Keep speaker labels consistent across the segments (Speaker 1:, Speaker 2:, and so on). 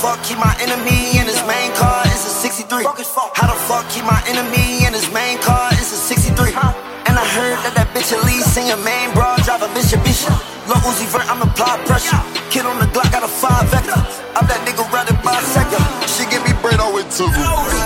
Speaker 1: fuck keep my enemy in his main car? It's a 63. How the fuck keep my enemy in his main car? It's a 63. And I heard that bitch Elise in your main bra drive a Mitsubishi. Lil Uzi Vert, I'm apply pressure. Kid on the Glock got a 5 vector. I'm that nigga riding by sector. She give me bread all with two.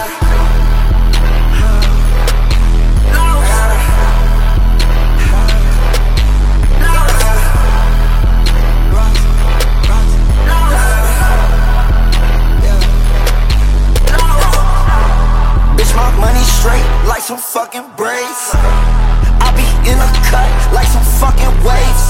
Speaker 1: Bitch, my money straight like some fucking braids. I be in a cut like some fucking waves.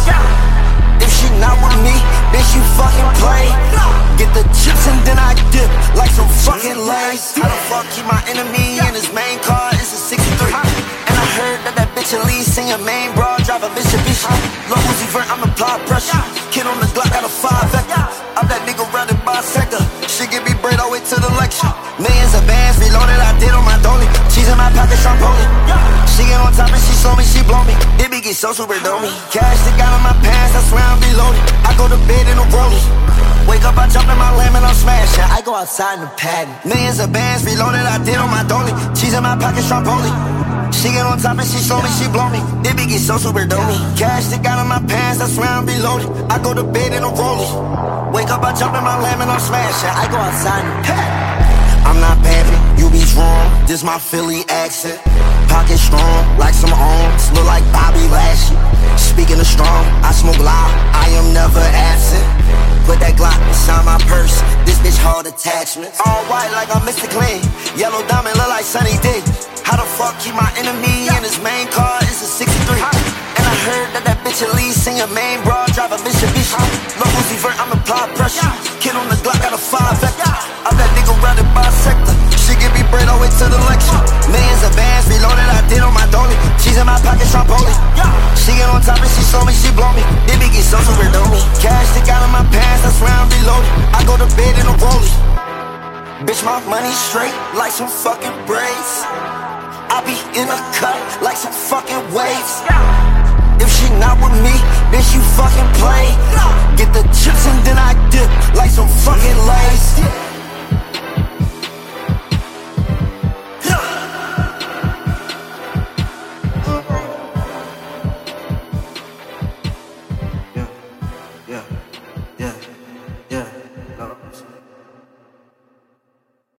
Speaker 1: If she not with me, bitch, you fucking play. Get the chips and then I dip like some fucking lays. How the fuck keep my enemy in his main car? It's a 63. And I heard that bitch Elise in your main bra drive a Mitsubishi. Lil Uzi Vert, I'm apply pressure. Kid on the Glock got a 5 vector. I'm that nigga riding by sector. She give me bread all the way to the lecture. Millions of bands reloaded, I did on my dolly. She's in my pocket, Stromboli. She get on top and she slow me, she blow me. It be get so super domey. Cash that got on my pants, I swear I'm reloaded. I go to bed in a rollie. Wake up, I jump in my lamb and I'm smashing. I go outside in the pad. Millions of bands reloaded, I did on my dolly. She's in my pocket, Stromboli. She get on top and she slow me, she blow me. It be get so super domey. Cash that got on my pants, I swear I'm reloaded. I go to bed in a rollie. Wake up, I jump in my lamb and I'm smashing. I go outside in the pad. I'm not pamping, you be strong. This my Philly accent. Pocket strong, like some arms. Look like Bobby Lashley. Speaking of strong, I smoke loud. I am never absent. Put that Glock inside my purse. This bitch hard attachments. All white like I'm Mr. Clean. Yellow diamond look like Sunny D. How the fuck keep my enemy in his main car? It's a 63. And I heard that bitch Elise in your main bra drive a Mitsubishi. Lil Uzi Vert, I'm apply pressure. Kid on the Glock got a 5 vector. I'm that nigga riding by sector. She give me bread all the way to the lecture. Millions of bands reloaded, I did on my dolly. She's in my pocket, Stromboli. She get on top and she slow me, she blow me. It be get so super domey. Cash that got on my pants, I swear I'm reloaded. I go to bed in a rollie. Bitch, my money straight like some fucking braids. I be in a cut like some fucking waves. If she not with me, bitch, you fucking play. Get the chips and then I dip like some fucking lays.